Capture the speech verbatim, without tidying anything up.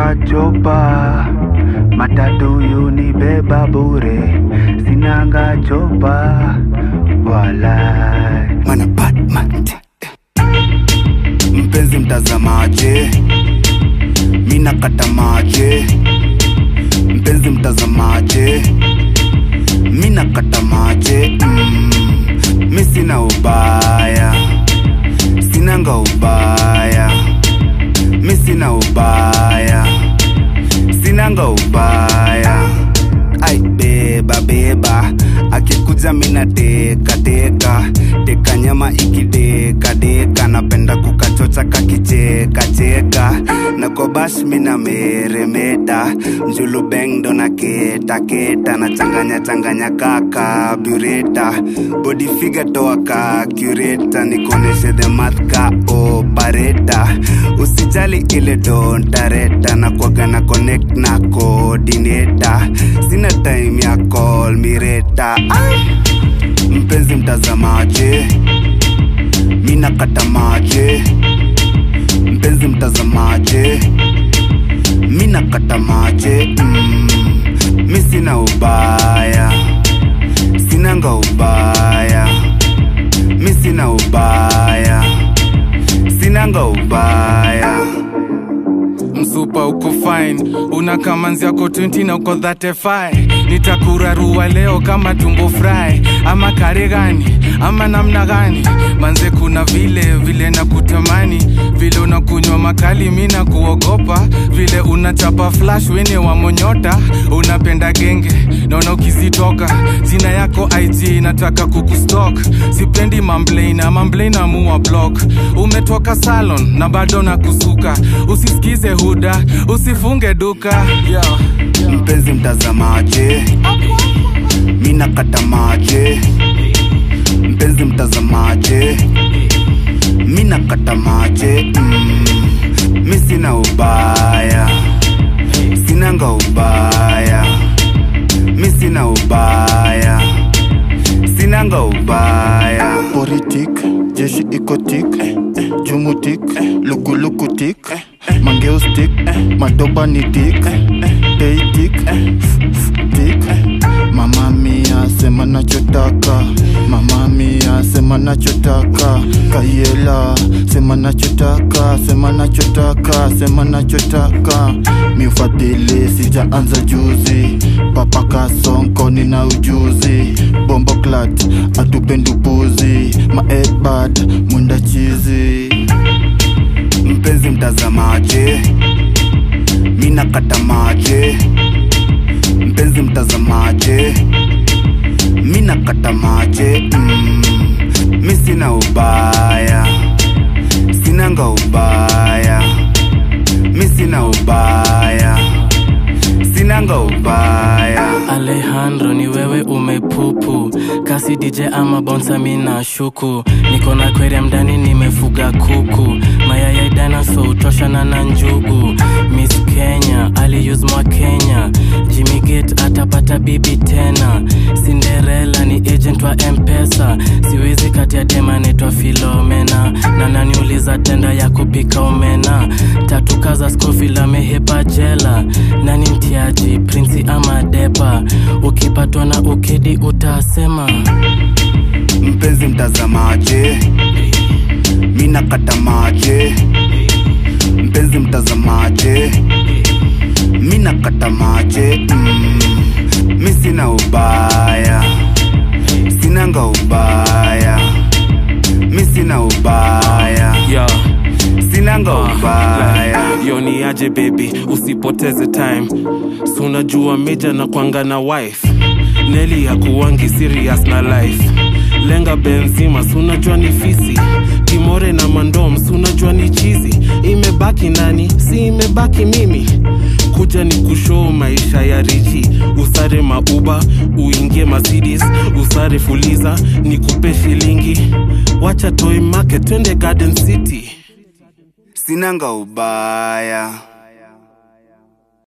Sinanga chopa, matatu unibeba bure. Sinanga chopa, walai. Mana Batman. Mpenzi mtazamaje, mina kata maje. Mpenzi mtazamaje, mina kata maje. mm. Mi sina ubaya, sinanga ubaya. Mi sina ubaya, sinanga ubaya. Ai beba beba, akikuja mina teka teka. Teka nyama ikideka deka. Napenda kukachocha kakicheka cheka. Na kobash mina meremeta. Mjulu beng do na keta keta. Na changanya changanya kaka bureta. Body figure toa ka cureta. Nikoneshe the math ka operator. Usijali ile don tareta. Na kwaga na connect na coordinator. Sina time ya call mireta. Mpenzi mtazamaje, mina kata maje. Mpenzi mtazamaje, mina kata maje. mm. Mi sina ubaya, sinanga ubaya. Mi sina ubaya, sinanga ubaya. Msupa uko fine, unakamanzi yako twenty na uko thirty-five. Nitakurarua leo kama tumbo fry. Ama kare gani, ama namna gani. Manze kuna vile, vile na kutamani. Vile unakunywa makali mina kuogopa. Vile unachapa flash wene wa monyota. Unapenda genge, naona ukizitoka. Zina yako I G nataka kukustalk. Sipendi mamblaina, mamblaina muwa block. Umetoka salon na bado na kusuka. Usisikize huda, usifunge duka. yeah. Mpenzi mtazamaje, mina kata maje. Mpenzi mtazamaje, mina kata maje. mm. Mi sina ubaya, sinanga ubaya. Mi sina ubaya, sinanga ubaya. Politik, jeshi ikotik, jumutik, luku luku tik. Mangeo stick, madoba ni tik. Pay tik, tik. Mama mia sema nachotaka. Mama mia sema nachotaka. Kayela sema nachotaka. Sema nachotaka, sema nachotaka. Mi ufadhili sijaanza juzi. Papa kasonko nina ujuzi. Bombo clat atupendu puzi. Ma headbad mwenda chizi. Mpenzi mtazamaje, mina kata maje. Mpenzi mtazamaje, mina kata maje. mm. Mi sina ubaya, sinanga ubaya. Mi sina ubaya, sinanga ubaya. Alejandro ni wewe umepupu. Kasi D J ama bonsa mina shuku. Niko na aquarium ndani nimefuga kuku. Mayai dinosaur utoshana na njugu. Miss Kenya ali use mwa Kenya. Jimmy Gate atapata bibi tena. Cinderella ni agent wa M-Pesa. Siwezi kati ya dema netwa Philomena. Na naniuliza tenda ya kupika omena. Tatu kaza Scofield amehepa jela. Nani mtiaji Prince ama Depa. Ukipatwa na ukidi utasema. Mpenzi mtazamaje, mina kata maje. Mpenzi mtazamaje, mina kata maje. mm. Mi sina ubaya, sinanga ubaya. Mi sina ubaya, yeah. sinanga ubaya. Yo ni aje baby, usipoteze time. Suna jua meja na kwanga na wife. Nelly ya kuwangi serious na life. Lenga benzima, suna jua ni fisi. Kimore na mandom, suna jua ni chizi. Imebaki nani, si imebaki mimi. Kuja ni kushow maisha ya richi. Usare mauba, uingie Mercedes. Usare fuliza, ni kupe shilingi. Wacha toy market, twende Garden City. Sinanga ubaya.